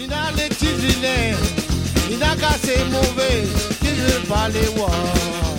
Ni dans les petits vilains, ni dans cas c'est mauvais, qui veut pas les voir.